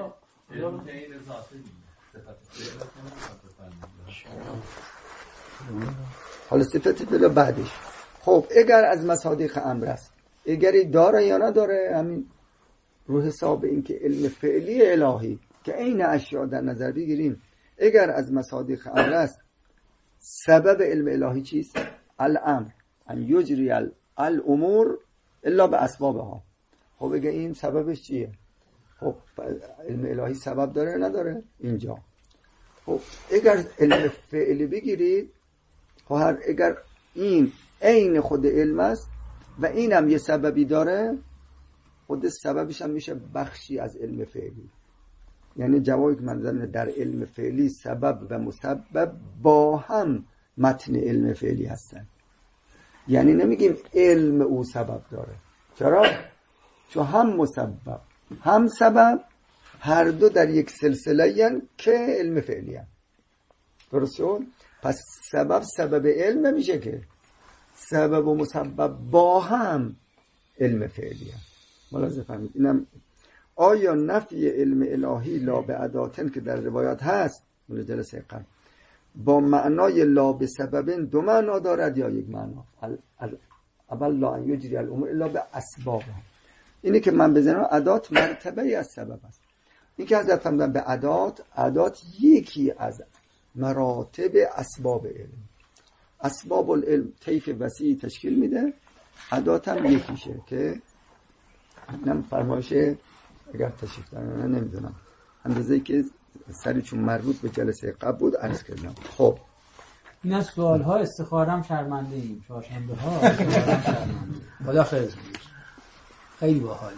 Speaker 1: حالا صفت فعل بعدش. خب اگر از مصادیق امر است، اگری داره یا نداره، همین رو حساب این که علم فعلی الهی که این اشیاء در نظر بگیریم، اگر از مصادیق امر است، سبب علم الهی چیست؟ الامر ان یجری الامور الا به اسبابها. خب اگه این سببش چیه؟ خب علم الهی سبب داره نداره اینجا؟ خب اگر علم فعلی بگیرید، خب اگر این عین خود علم است و اینم یه سببی داره، خود سببش هم میشه بخشی از علم فعلی. یعنی جوابی که من دادم در علم فعلی سبب و مسبب با هم متن علم فعلی هستن. یعنی نمیگیم علم او سبب داره. چرا؟ چون هم مسبب هم سبب هر دو در یک سلسله هن که علم فعلی هن. درست شد؟ پس سبب علم نمیشه که سبب و مسبب با هم علم فعلی هن. ملاحظه فرمید. اینم آیا نفی علم الهی لا به اداتن که در روایات هست مورد جلسه قبل با معنای لا به سببن دو معنا دارد یا یک معنا؟ اول لا ان یجری الامور الا به اسباب. اینه که من بزنم ادات مرتبه از سبب است. این که حضرت فرمودن به ادات یکی از مراتب اسباب علم. اسباب العلم طیف وسیعی تشکیل میده، ادات هم یکیشه که اینم فرمایشه اگر تشریف دارن نمیدونم اندازه‌ای که سری چون مربوط به جلسه قبل بود عرض کردم. خب
Speaker 7: این از سوال‌ها استخارم شرمنده ایم، چهارشنبه ها استخارم شرمنده. خدا خیر. خیلی باحال.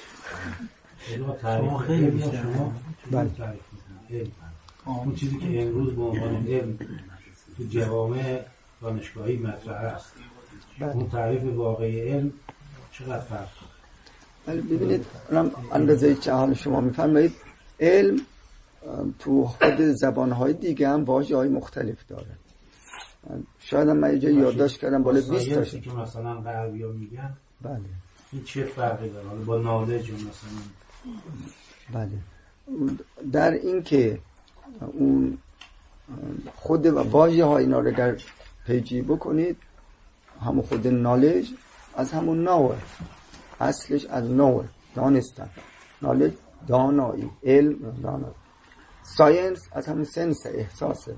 Speaker 8: شما خیلی بیشتر شما اون چیزی که امروز به عنوان علم تو جوامع دانشگاهی مطرح است، اون تعریف واقعی علم چقدر فرق
Speaker 1: داره؟ ببینید اندازه چه حال شما میفرمایید علم تو خود زبانهای دیگه هم واژه‌های مختلف داره. شاید من یه جایی یادداشت کردم بالا 20 تاشه
Speaker 8: که مثلا غربی‌ها میگن.
Speaker 1: بله.
Speaker 8: این چه فرقی داره با نالج مثلا؟
Speaker 1: بله. در این که اون خود واژه‌ها اینا رو اگر پیجی بکنید، همون خود نالج از همون نوع، اصلش از نوع دانستن. نالج دانایی، علم دانایی. ساینس از همین سنس، احساسه،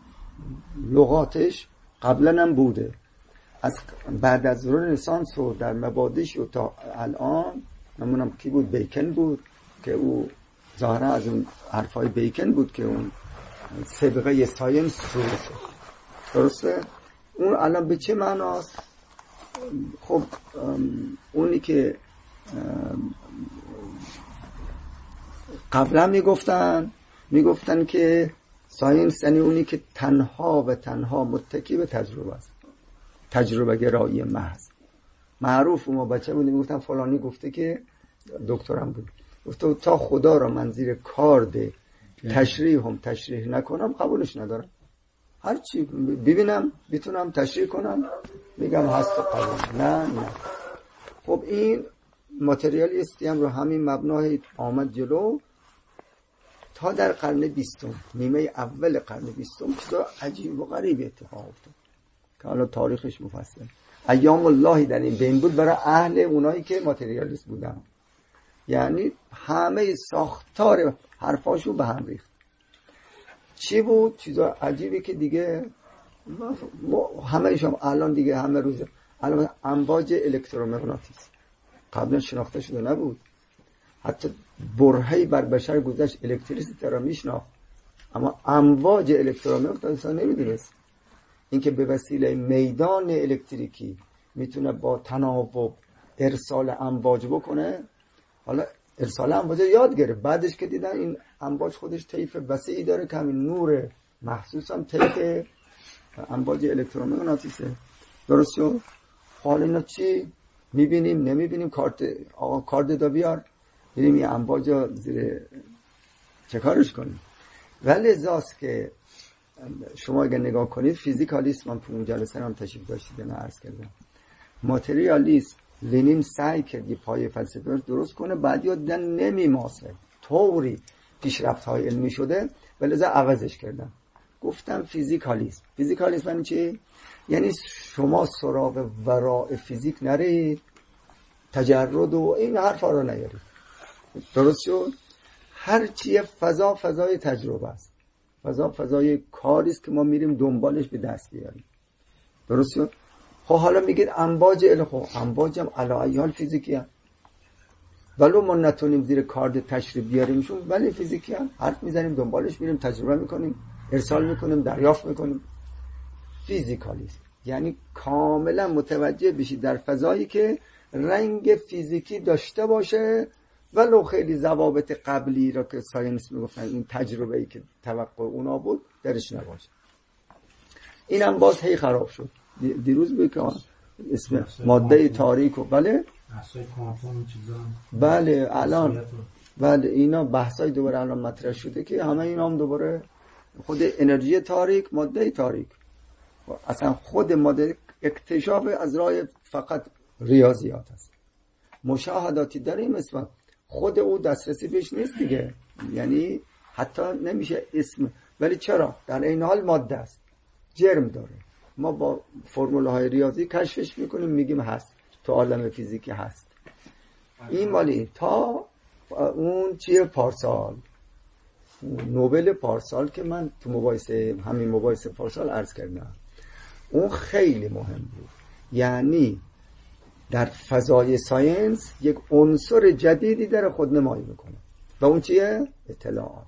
Speaker 1: لغاتش قبلا هم بوده. از بعد از رنسانس و در مبادیش و تا الان نمونم کی بود؟ بیکن بود که او ظاهرا از اون حرفای بیکن بود که اون سابقه ساینس شروع شد. درسته؟ اون الان به چه معناست؟ خب اونی که قبلا میگفتن که ساینس یعنی اونی که تنها و تنها متکی به تجربه است، تجربه گرایی محض. معروف ما بچه بودیم میگفتن فلانی گفته که دکترم بود، گفته تا خدا را من زیر کار ده تشریح نکنم قبولش ندارم. هرچی ببینم بتونم تشریح کنم میگم هست و قبول. نه. خب این ماتریالیستی هم رو همین مبنای آمد جلو تا در قرن 20، نیمه اول قرن 20 چیزا عجیب و غریب اتفاق افتاد که حالا تاریخش مفصل. ایام الله در این بین بود برای اهل اونایی که ماتریالیست بودن، یعنی همه ساختار حرفاشو به هم ریخت. چی بود؟ چیزا عجیبی که دیگه همه شما الان دیگه همه روز الان امواج الکترومغناطیس قبلا شناخته شده نبود. حتی برهه‌ای بر بشر گذشت الکتریسیته را میشناخت، اما امواج الکترومغناطیس نمیدونست. اینکه به وسیله میدان الکتریکی میتونه با تناوب ارسال امواج بکنه. حالا ارسال امواج یاد گرفت، بعدش که دیدن این امواج خودش طیف وسیعی داره که همین نور محسوس هم طیف امواج الکترومغناطیسه. درست شد؟ حالا اینا چی میبینیم نمیبینیم؟ کارت دا بیار بریم این امواج زیر چه کارش کنیم. ولی ازاست که شما اگر نگاه کنید فیزیکالیسم هم تو اون جلسه هم تشریف داشتید نه عرض کردم. ماتریالیسم لنین سعی کرد یه پایه فلسفه درست کنه، بعد یا دیدن نمیماسه، طوری پیشرفت‌های علمی شده ولذا عوضش کردن، گفتم فیزیکالیسم. فیزیکالیسم یعنی چی؟ یعنی شما سراغ وراء فیزیک نرید، تجرد و این حرفا رو نیارید. درست شد؟ هر چیه فضای تجربه است، فضای کاری است که ما میریم دنبالش به دست بیاریم. درست شد؟ خب حالا میگید امواج امواج هم علی حال فیزیکی هم، ولو ما نتونیم زیر کارد تشریح بیاریمشون ولی فیزیکی هم، حرف میزنیم دنبالش میریم تجربه میکنیم ارسال میکنیم دریافت میکنیم. فیزیکالیسم یعنی کاملا متوجه بشید در فضایی که رنگ فیزیکی داشته باشه ولو خیلی ضوابط قبلی را که ساینس میگفتن این تجربه‌ای که توقع اونا بود درش نباشه. اینم باز هی خراب شد. دیروز بود که اسم ماده تاریک و بله بله الان بله اینا بحثای دوباره الان مطرح شده که همه اینا هم دوباره خود انرژی تاریک، ماده تاریک، اصلا خود ماده اکتشاف از راه فقط ریاضیات است. مشاهداتی داریم اسم خود او دسترسی بهش نیست دیگه، یعنی حتی نمیشه اسم، ولی چرا؟ در این حال ماده است، جرم داره. ما با فرمولهای ریاضی کشفش میکنیم میگیم هست، تو عالم فیزیکی هست. این مالی تا اون چیه پارسال، نوبل پارسال که من تو همین مباحثه پارسال عرض کردم، اون خیلی مهم بود. یعنی در فضای ساینس یک عنصر جدیدی داره خودنمایی میکنه و اون چیه؟ اطلاعات.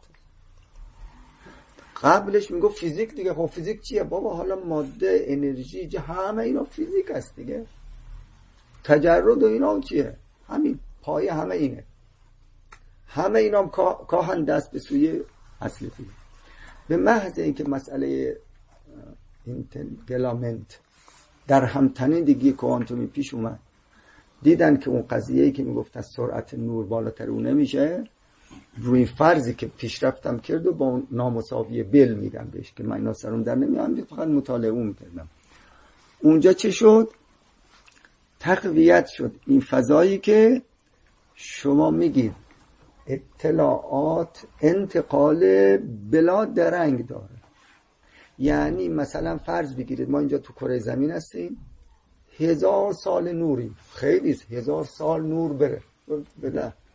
Speaker 1: قبلش میگو فیزیک دیگه. خب فیزیک چیه بابا؟ حالا ماده، انرژی، همه اینا فیزیک است دیگه. تجرد و اینا چیه؟ همین پایه همه اینه. همه اینا هم کاهن دست به سوی اصل فیزیک. به محض اینکه مسئله انتگلامنت در همتنیدگی کوانتومی پیش اومد، دیدن که اون قضیه‌ای که میگفت از سرعت نور بالاتر اون نمیشه، روی این فرضی که پیشرفتم کرد و با نامساوی بل میگم بهش که من اینا سرم در نمیام، فقط مطالعه اون میکردم. اونجا چه شد؟ تقویت شد این فضایی که شما میگید اطلاعات انتقال بلا درنگ داره. یعنی مثلا فرض بگیرید ما اینجا تو کره زمین هستیم، 1000 سال نوری، خیلی 1000 سال نور بره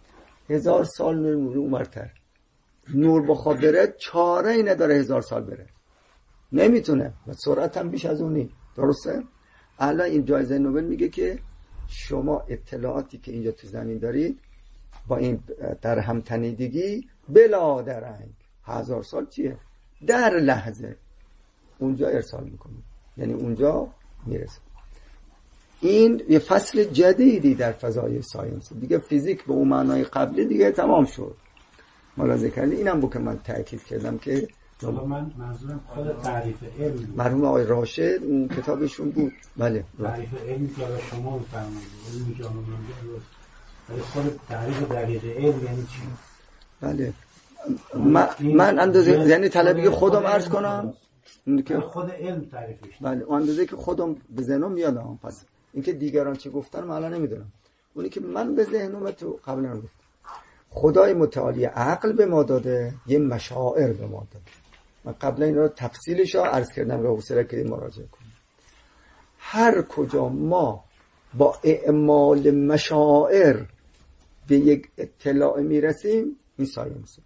Speaker 1: 1000 سال نور میره اونورتر. نور بخواد بره چاره ای نداره 1000 سال بره، نمیتونه و سرعت هم بیش از اونی. درسته؟ الان این جایزه نوبل میگه که شما اطلاعاتی که اینجا تو زمین دارید با این در هم تنیدگی بلا درنگ 1000 سال چیه؟ در لحظه اونجا ارسال میکنید، یعنی اونجا میرسه. این یه فصل جدیدی در فضای ساینس دیگه. فیزیک به اون معنای قبلی دیگه تمام شد. ملاحظه کردی؟ اینم بود که من تاکید کردم که
Speaker 8: من منظورم خود تعریف علم،
Speaker 1: مرحوم آقای راشد اون کتابشون بود. بله
Speaker 8: تعریف علمی که شما می‌فرمایید، علمی که من ولی خود تعریف دقیق علم یعنی چی؟
Speaker 1: بله من اندازه یعنی طلبی خودم عرض کنم
Speaker 8: که خود علم تعریفش.
Speaker 1: بله اون اندازه که خودم به ذهنم میادم. پس اینکه دیگران چی گفتن من الان نمیدونم، اونی که من به ذهنم تو قبلا گفتم. خدای متعالی عقل به ما داده، یه مشاعر به ما داده. من قبلا این رو تفصیلش رو عرض کردم و حوصله که مراجعه کنیم. هر کجا ما با اعمال مشاعر به یک اطلاع میرسیم این ساینسه.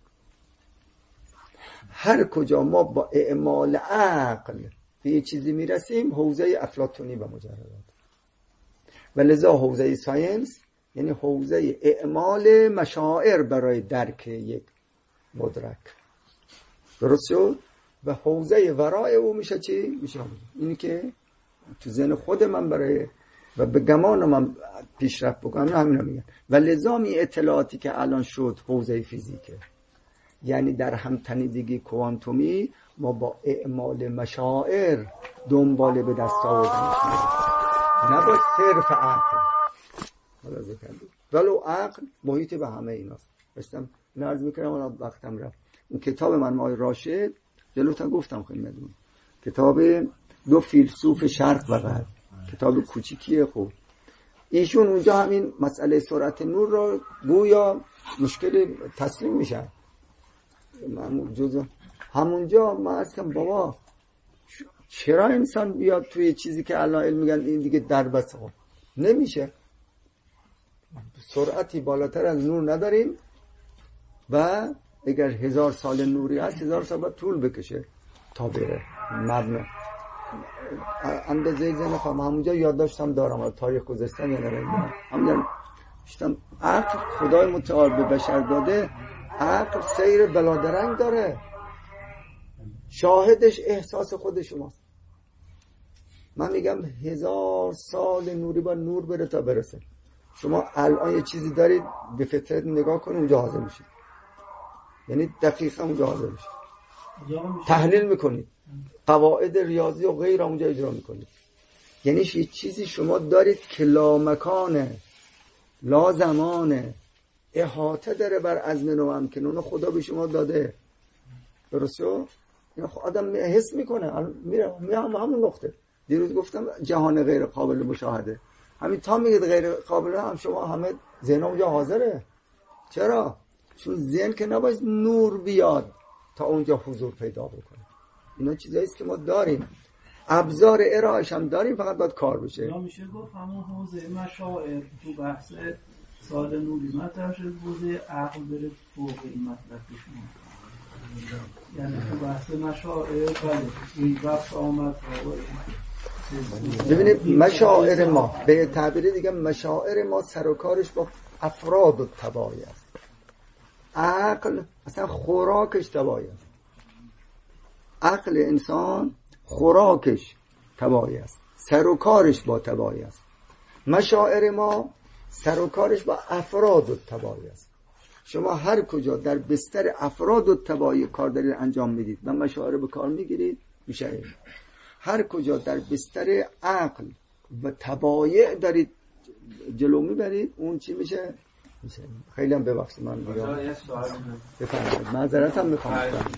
Speaker 1: هر کجا ما با اعمال عقل به یک چیزی میرسیم حوزه افلاطونی و مجردات. و لذا حوزه ساینس یعنی حوزه اعمال مشاعر برای درک یک مدرک. درست شد؟ و حوزه ورای او میشه چی؟ میشه اینی که تو ذهن خود من برای و به گمان من پیشرفت بکنم همین میگن. و لذا می اطلاعاتی که الان شد حوزه فیزیکه، یعنی در همتنیدگی کوانتومی ما با اعمال مشاعر دنبال به دست آوردن نه با صرف عقل. ملاحظه کردید؟ ولو عقل محیط به همه ایناست. داشتم این عرض میکردم الان وقتم رفت. اون کتاب من آقای راشد جلوتر گفتم خدمتتون، کتاب دو فیلسوف شرق و غرب، کتاب کوچیکیه. خوب ایشون اونجا همین مسئله سرعت نور رو گویا مشکل تسلیم میشن. من جزء همونجا من عرض کردم بابا چرا انسان بیاد توی چیزی که الان علم میگن این دیگه دربسته نمیشه، سرعتی بالاتر از نور نداریم و اگر 1000 سال نوری هست 1000 سال باید طول بکشه تا بره مبنا. اندازه زن خواهم همونجا یادداشتم دارم تاریخ گذاشتم یا نرم همونجا شدم. عقل خدای متعال به بشر داده، عقل سیر بلادرنگ داره، شاهدش احساس خود شماست. من میگم 1000 سال نوری با نور بره تا برسه. شما الان یه چیزی دارید به فطرت نگاه کنید اونجا حاضر میشید، یعنی دقیقا اونجا حاضر میشید، تحلیل میکنید، قواعد ریاضی و غیر اونجا اجرا میکنید. یعنی یه چیزی شما دارید که لا مکانه لا زمانه، احاطه داره بر عزم نوامکنون خدا به شما داده. درسته؟ این آدم حس میکنه میره همون نقطه. دیروز گفتم جهان غیر قابل مشاهده، همین تا میگید غیر قابل هم شما همه ذهن اونجا حاضره. چرا؟ چون ذهن که نباید نور بیاد تا اونجا حضور پیدا بکنه. اینا چیزایی است که ما داریم، ابزار ارائهش هم داریم، فقط باید کار بشه.
Speaker 6: یا میشه گفت همون حوزه مشاعر تو بحث سال نوری مطرح شد، حوزه عقل بره فوق این مطلب شما، یعنی تو بحث مشاعر بله این بحث آمد.
Speaker 1: ببینید مشاعر ما به تعبیر دیگه مشاعر ما سر و کارش با افراد و تبایی است. عقل اصلا خوراکش تبایی است. عقل انسان خوراکش تبایی است، سر و کارش با تبایی است. مشاعر ما سر و کارش با افراد و تبایی است. شما هر کجا در بستر افراد و تبایی کار دارید انجام میدید و مشاعر به کار میگیرید میشه علم. هر کجا در بستر عقل و تبایع دارید جلو میبرید اون چی میشه؟ میشه. خیلی هم ببخشید من بفرمایید معذرت هم میخوام.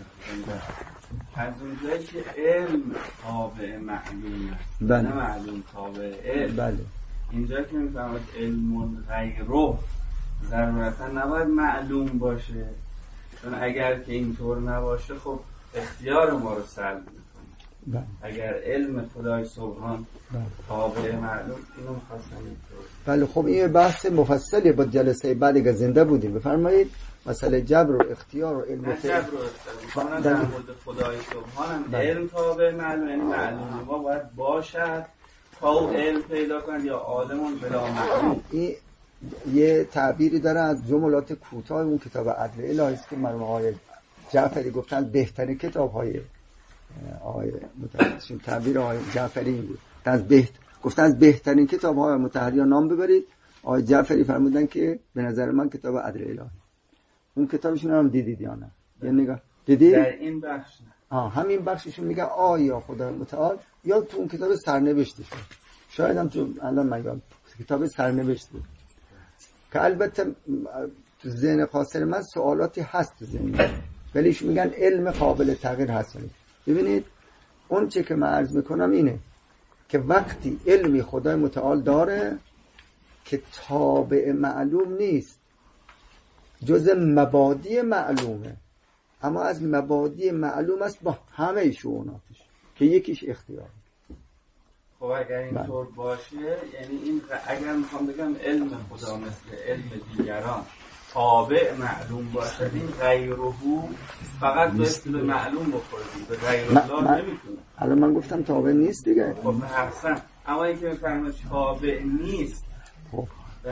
Speaker 2: از اونجایی که علم تابع معلوم است نه معلوم تابع علم.
Speaker 1: بله.
Speaker 2: اینجا که میفهمید علم غیره ضرورتا نباید معلوم باشه، چون اگر که اینطور نباشه خب اختیار ما رو سلب میکنه. اگر علم خدای سبحان تابع معلوم، اینو می‌خواستم.
Speaker 1: بله خب این بحث مفصلی با جلسه بعد اگه زنده بودیم بفرمایید. مسئله جبر و اختیار و علم
Speaker 2: جبر و اختیار در مورد خدای سبحان هم علم تابع معلوم، یعنی معلوم ما باید باشد تا او علم پیدا کند یا عالمون بلا معلوم.
Speaker 1: این یه تعبیری داره از جملات کوتاه اون کتاب عدل الهی است که مرحوم آقای جعفری گفتن بهترین کتاب‌های آقای متحریان. تعبیر آقای جعفری این بود، گفتن از بهترین کتاب‌های متحریان نام ببرید. آقای جعفری فرمودن که به نظر من کتاب عدل الهی. اون کتابشون هم دیدید یا نه؟ یه نگاه دیدید؟
Speaker 2: در این بخش نه.
Speaker 1: همین بخششون میگه آیا خدای متعال، یا تو اون کتاب سرنوشتشون، شاید هم تو الان من کتاب سرنوشته که البته تو ذهن خاصر من سوالاتی هست تو ذهن، ولیش میگن علم قابل تغییر هست. ببینید اون چه که من عرض میکنم اینه که وقتی علمی خدای متعال داره که تابع معلوم نیست، جز مبادی معلومه، اما از مبادی معلوم است با همه شؤوناتش که یکیش اختیار.
Speaker 2: خب اگر اینطور باشه، یعنی این اگر میخوام بگم علم خدا مثل علم دیگران تابع معلوم باشه، این غیره فقط باید به معلوم بخورید، به غیر الله نمیتونه.
Speaker 1: الان من گفتم تابع نیست دیگه.
Speaker 2: خب احسن، اما اینکه میفهمید تابع نیست، خب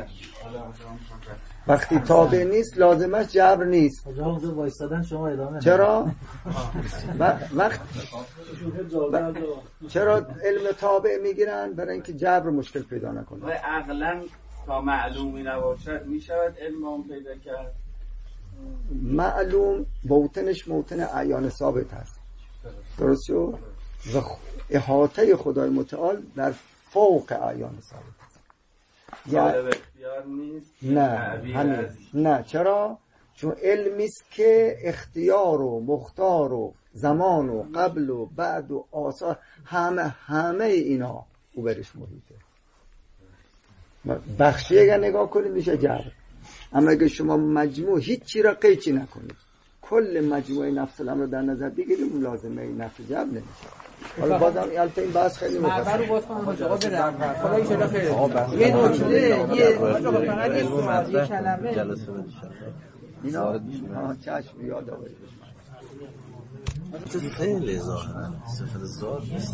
Speaker 1: وقتی تابع نیست لازمش جبر نیست.
Speaker 3: اجازه وایستادن شما ادامه.
Speaker 1: چرا؟ چرا علم تابع میگیرن؟ برای اینکه جبر مشکل پیدا نکنه.
Speaker 2: و عقلا تا معلومی نباشد میشود علم اون پیدا کرد؟
Speaker 1: معلوم موطنش موطن اعیان ثابت هست، درست شد؟ و احاطه خدای متعال در فوق اعیان ثابت هست.
Speaker 2: طالب اختیار نیست؟
Speaker 1: نه چرا؟ چون علمی است که اختیار و مختار و زمان و قبل و بعد و آثار همه اینا او برش محیطه. بخشی اگر نگاه کنید میشه جبر. اما اگر شما مجموع هیچی را قیچی نکنید، کل مجموعه نفس الامر رو در نظر بگیرید، لازمه نفس جبر نمیشه. حالا بازم این بحث خیلی مفصله.
Speaker 7: رو باز کنم آقا برم. خدا ان شاء الله خیر. یه نکته، یه فقط یه سوال، یه کلمه.
Speaker 1: اینا چشم یاد آورید.
Speaker 9: خیلی ظاهرا صفت ذات نیست،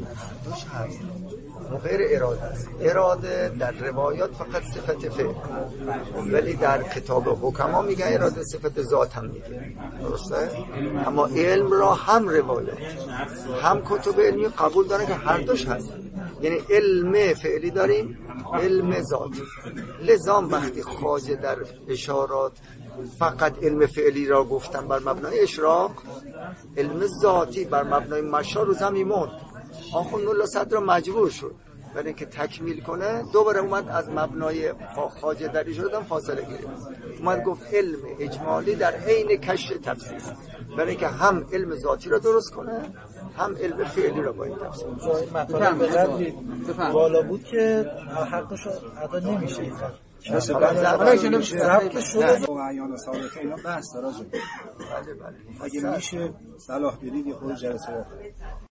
Speaker 1: غیر اراده است. اراده در روایات فقط صفت فعل، ولی در کتاب حکما میگن اراده صفت ذات هم میگه، درسته؟ اما علم را هم روایات هم کتب علمی قبول دارن که هر دوش هست، یعنی علم فعلی داریم، علم ذاتی. لذا وقتی خواجه در اشارات فقط علم فعلی را گفتن بر مبنای اشراق، علم ذاتی بر مبنای مشا رو زمین موند. آخوند ملا صدر مجبور شد برای اینکه تکمیل کنه، دوباره اومد از مبنای خواجه در اشارات فاصله گرفت، اومد گفت علم اجمالی در عین کشف تفسیر، برای اینکه هم علم ذاتی را درست کنه هم علم فعلی را باید تفسیر.
Speaker 9: مطالب به قدری بالا بود که حقش ادا نمیشه.
Speaker 10: ضبط شده و عیان ثابته اینا بحث داره. اگه میشه صلاح بدید یه خود جلسه